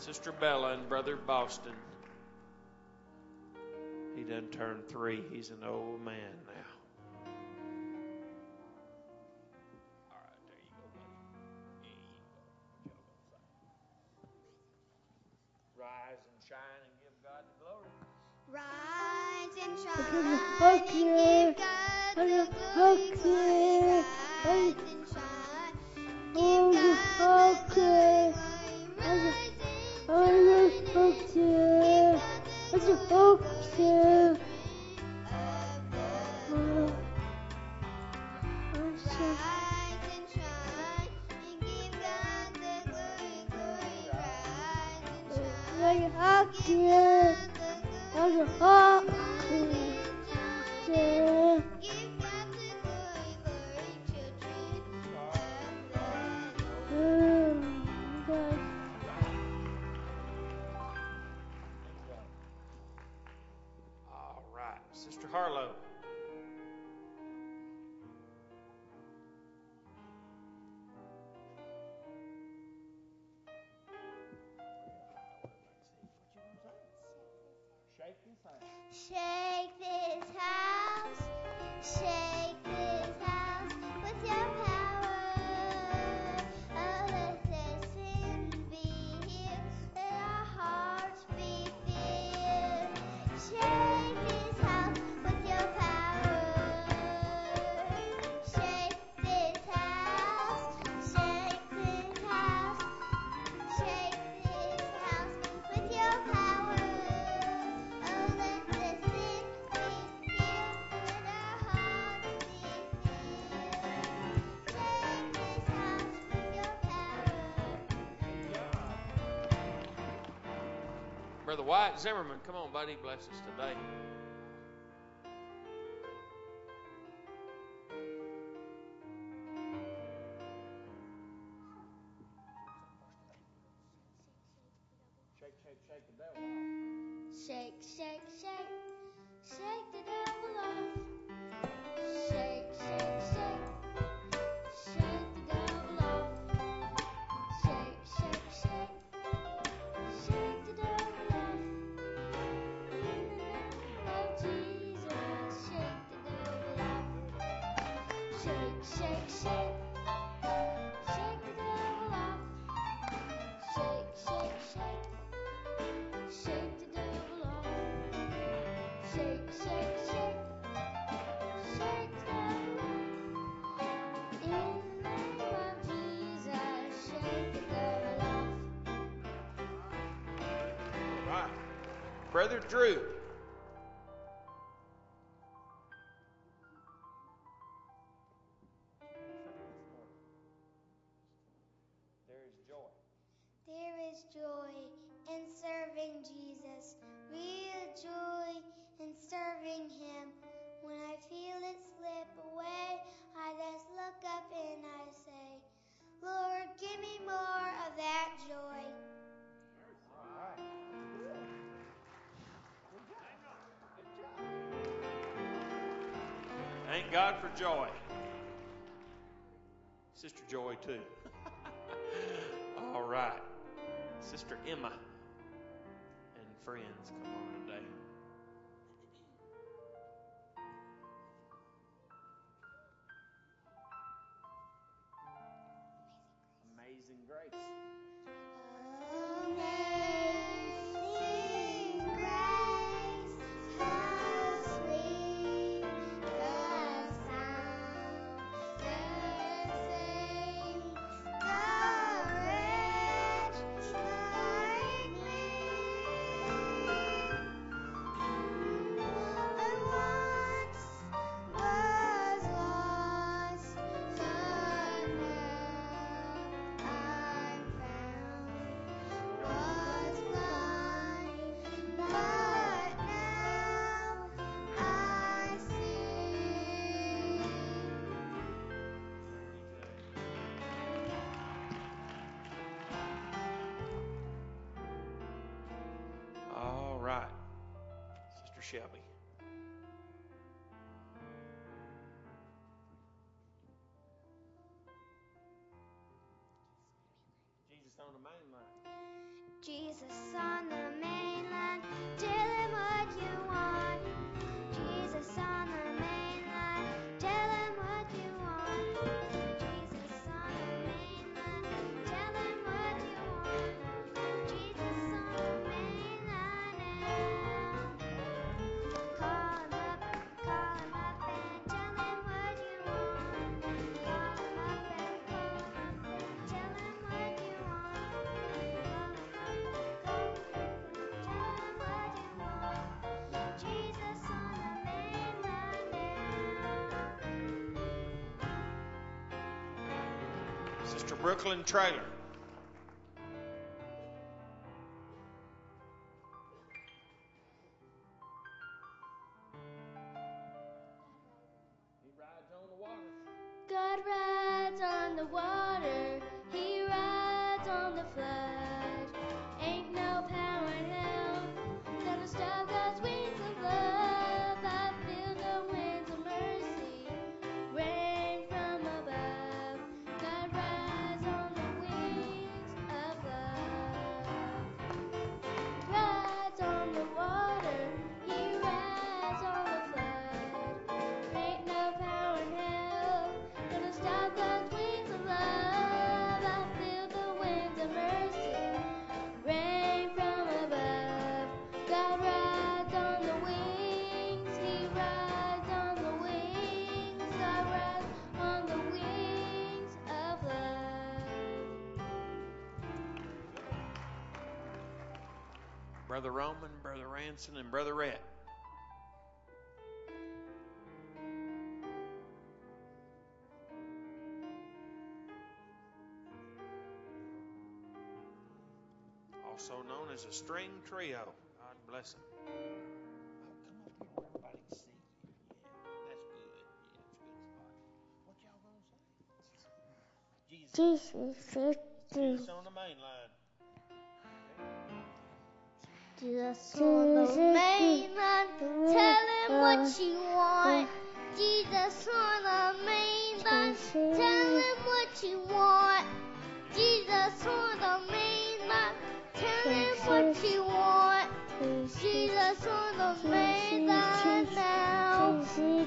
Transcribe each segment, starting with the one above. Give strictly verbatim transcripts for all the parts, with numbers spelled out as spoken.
Sister Bella and Brother Boston. He done turned three. He's an old man now. All right, there you go, buddy. There you go. What y'all gonna say? Rise and shine and give God the glory. Rise and shine and give God the glory. Rise and shine, give God the glory. Rise and shine and give God the glory. Rise and shine and give God the glory, glory. Rise and shine, give God the glory. Rise and shine, give God the glory, glory, children of the Lord. All right, Sister Harlow. Shake this house, shake this house with your power. Oh, let the sins be healed, let our hearts be filled. Shake this house with your power. Shake this house, shake this house, shake this house with your power. Oh, let the sins be healed, let our hearts be filled. Shake this house with your power. Brother Wyatt Zimmerman, come on, buddy. Bless us today. Shake, shake, shake the devil off. Shake, shake, shake, shake the devil off. Shake, shake, shake, shake the devil off. Shake, shake, shake, shake the devil off. In the name of Jesus, shake the devil off. Shake, shake, shake, shake the devil off. Shake, shake, shake, shake the devil off. Shake, shake, shake, shake the devil off. In the name of Jesus, shake the devil off. All right. Brother Drew. There is joy. There is joy in serving Jesus, real joy in serving Him. When I feel it slip away, I just look up and I say, Lord, give me more of that joy. Thank God for joy. Sister Joy, too. All right. Sister Emma and friends, come on today. Amazing Grace. Amazing grace, how sweet the sound that saved a wretch like me. I once was lost, but now I'm found. Was blind, but now I see. All right. Sister Shelby. Jesus on the main line. Jesus on the mainland, tell him what you want. Jesus on the mainland, tell him what you want. Jesus on the mainland, tell him what you want. Jesus on the mainland now. Call him up, call him up and tell him what you want. Call him up and call him up and tell him what you want. Call him up, call him up and tell him what you want. Jesus on the mainland now. Sister Brooklyn Trailer. He rides on the water. God rides on the water, he rides on the flood. Ain't no power in hell gonna stop God's wings of love. I feel the winds of mercy rain from above. God rides on the wings of love. Rides on the water, he rides on the flood. Ain't no power in hell gonna stop God's wings of love. I feel the winds of mercy rain from above. God rides on the wings, he rides on the wings. God rides on the wings of love. Brother Roman, Brother Ranson, and Brother Rhett. Also known as a string trio. God bless them. Oh, come up here where everybody can see you. Yeah, that's good. Yeah, that's a good spot. What y'all gonna say? Jesus. Jesus, Jesus on the main line. Jesus on the mainland, tell him what you want. Jesus on the mainland, tell him what you want. Jesus on the mainland, tell him what you want. Jesus on the mainland now.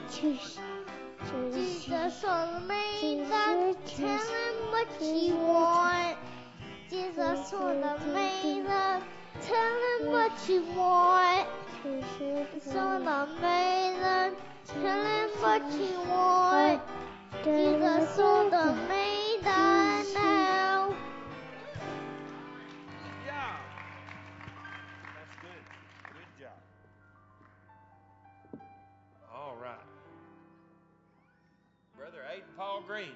Jesus on the mainland, tell him what you want. Jesus on the mainland, tell him what you want. Jesus on the mainland, tell him what you want. Jesus on the mainland now. Good job. That's good. Good job. All right. Brother Aiden Paul Green.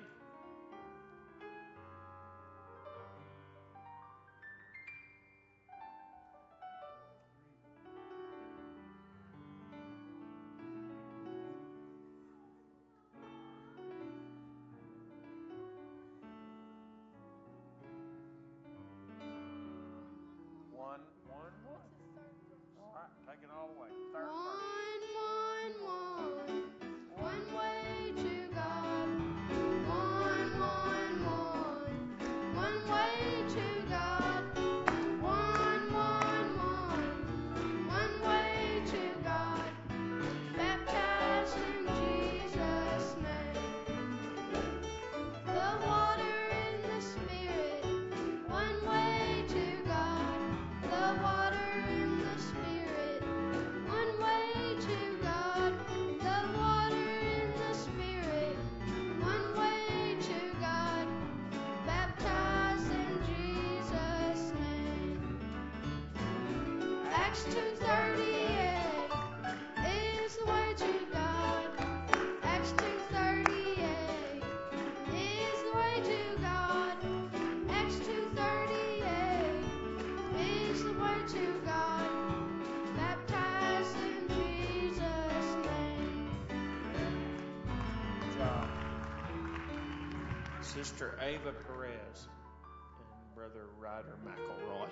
One, one, one. All right, take it all the way. Third verse. One, one, one, one way to God. One, one, one, one way to God. One, one, one, one way to God. Baptized in Jesus' name. The water in the Spirit. One way to God. The water in the Spirit. One way to God. The water in the Spirit. One way to God. Baptized in Jesus' name. Acts two thirty-eight is the way to God. Acts two thirty-eight is the way to God. Acts two thirty-eight is the way to God. Baptized in Jesus' name. Good job. Sister Ava Perez and Brother Ryder McElroy.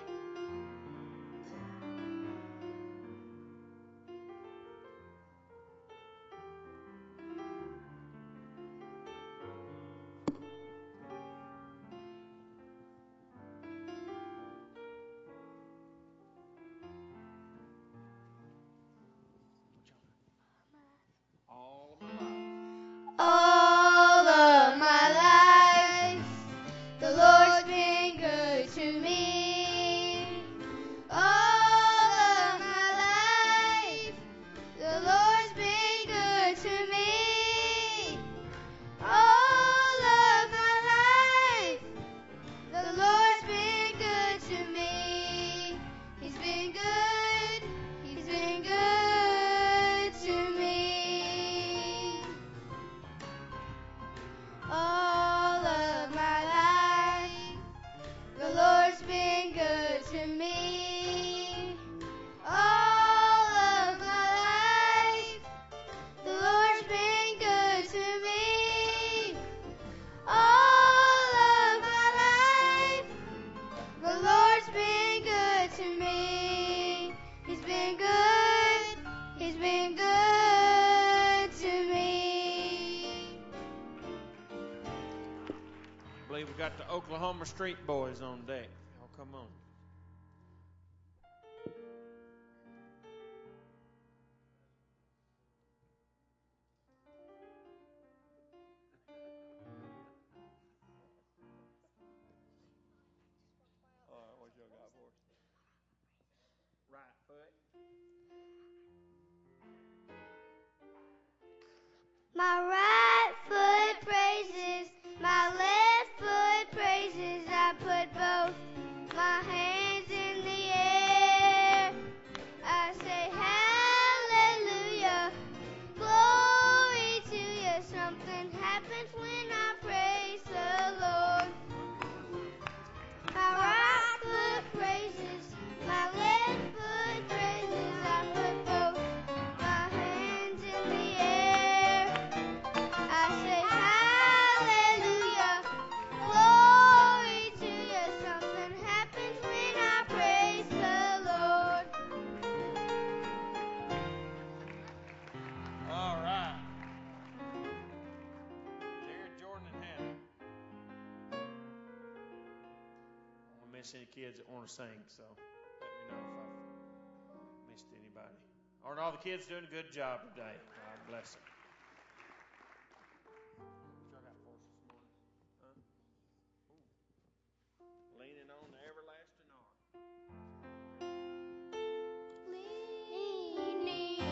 got the Oklahoma Street Boys on deck. Oh, come on. All right, what y'all got for us? Right foot. My right foot praises, my left foot praises. I put both my hands in the air. I say hallelujah, glory to you. Something happens when I praise the Lord. My right foot praises, my left foot praises. I put both my hands in the air. I say hallelujah, glory to you. Something happens when I praise the Lord. All right. Jared, Jordan, and Hannah. I don't want to miss any kids that want to sing, so let me know if I've missed anybody. Aren't all the kids doing a good job today? God bless them. What y'all got for us this morning? Huh? Ooh. Leaning on the everlasting arm. Leaning,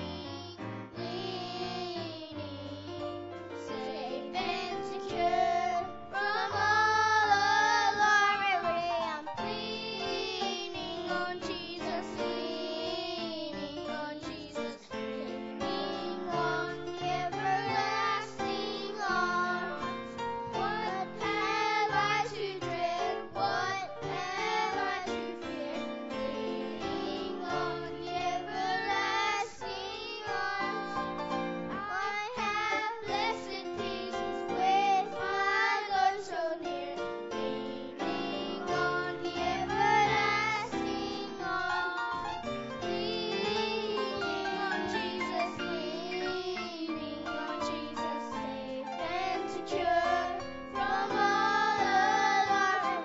leaning, safe and secure from all alarm. I'm leaning on Jesus, leaning on Jesus, leaning on the everlasting arms. What have I to dread? What have I to fear? Leaning on the everlasting arms. I have blessed peace with my Lord so near. Leaning on the everlasting arms. Leaning on Jesus, leaning on Jesus, safe and secure from all alarm.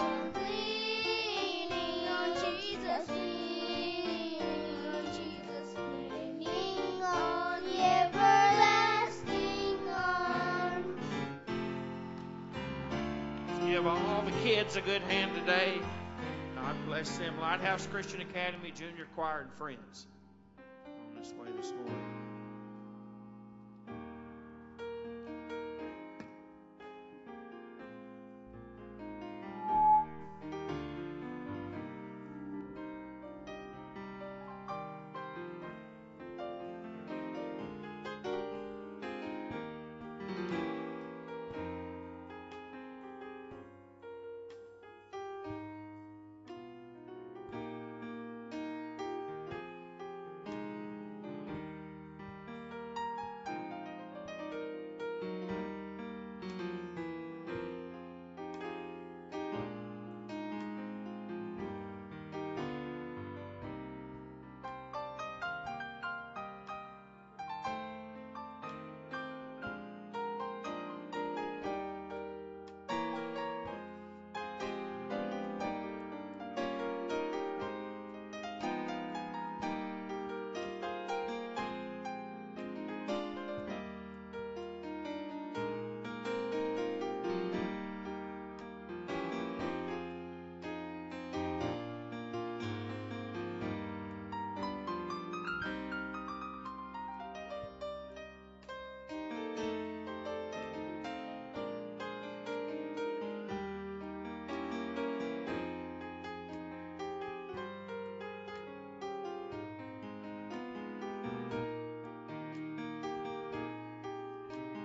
Leaning on Jesus, leaning on Jesus, leaning on the everlasting arms. Let's give all the kids a good hand today. God bless them. Lighthouse Christian Academy, Junior Choir, and friends on this way this morning.